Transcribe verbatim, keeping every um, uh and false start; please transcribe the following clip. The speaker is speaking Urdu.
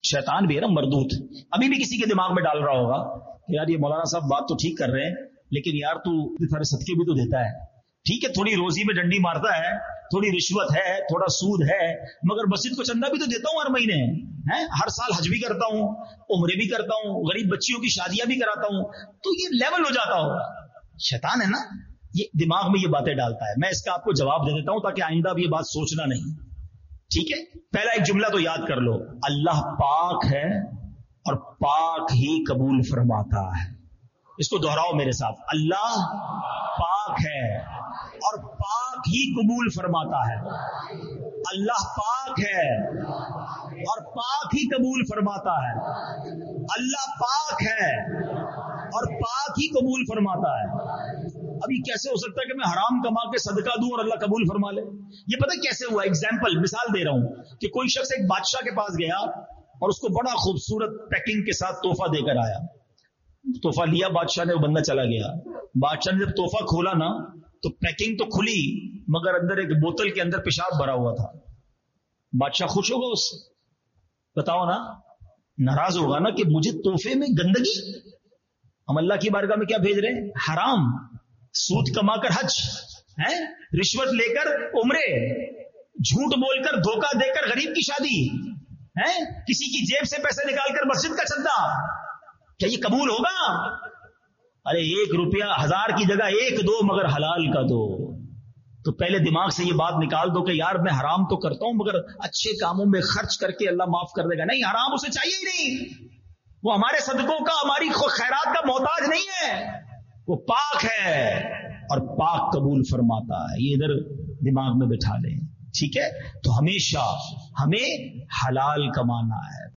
شیطان بھی ہے نا مردود, ابھی بھی کسی کے دماغ میں ڈال رہا ہوگا کہ یار یہ مولانا صاحب بات تو ٹھیک کر رہے ہیں, لیکن یار تو سارے صدقے بھی تو دیتا ہے, ٹھیک ہے تھوڑی روزی میں ڈنڈی مارتا ہے, تھوڑی رشوت ہے, تھوڑا سود ہے, مگر مسجد کو چندہ بھی تو دیتا ہوں ہر مہینے, ہر سال حج بھی کرتا ہوں, عمرے بھی کرتا ہوں, غریب بچیوں کی شادیاں بھی کراتا ہوں, تو یہ لیول ہو جاتا ہوگا. شیطان ہے نا, یہ دماغ میں یہ باتیں ڈالتا ہے. میں اس کا آپ کو جواب دے دیتا ہوں تاکہ آئندہ بھی یہ بات سوچنا نہیں. ٹھیک ہے, پہلا ایک جملہ تو یاد کر لو, اللہ پاک ہے اور پاک ہی قبول فرماتا ہے. اس کو دہراؤ میرے ساتھ, اللہ پاک ہے اور پاک ہی قبول فرماتا ہے. اللہ پاک ہے اور پاک ہی قبول فرماتا ہے. اللہ پاک ہے اور پاک ہی قبول فرماتا ہے. ابھی کیسے ہو سکتا ہے کہ میں حرام کما کے صدقہ دوں اور اللہ قبول فرما لے؟ یہ پتہ کیسے ہوا؟ ایگزامپل, مثال دے رہا ہوں کہ کوئی شخص ایک بادشاہ کے پاس گیا اور اس کو بڑا خوبصورت پیکنگ کے ساتھ تحفہ دے کر آیا. تحفہ لیا بادشاہ نے, وہ بندہ چلا گیا. بادشاہ نے جب تحفہ کھولا نا تو پیکنگ تو کھلی مگر اندر ایک بوتل کے اندر پیشاب بھرا ہوا تھا. بادشاہ خوش ہوگا اس سے؟ بتاؤ نا. ناراض ہوگا نا کہ مجھے تحفے میں گندگی, ہم اللہ کی بارگاہ میں کیا بھیج رہے ہیں؟ حرام, سود کما کر حج ہے, رشوت لے کر عمرے, جھوٹ بول کر دھوکہ دے کر غریب کی شادی ہے, کسی کی جیب سے پیسے نکال کر مسجد کا چندہ. کیا یہ قبول ہوگا؟ ارے ایک روپیہ ہزار کی جگہ ایک دو, مگر حلال کا دو. تو پہلے دماغ سے یہ بات نکال دو کہ یار میں حرام تو کرتا ہوں مگر اچھے کاموں میں خرچ کر کے اللہ معاف کر دے گا. نہیں, حرام اسے چاہیے ہی نہیں, وہ ہمارے صدقوں کا, ہماری خیرات کا محتاج نہیں ہے. وہ پاک ہے اور پاک قبول فرماتا ہے. یہ ادھر دماغ میں بٹھا لیں. ٹھیک ہے, تو ہمیشہ ہمیں حلال کمانا ہے.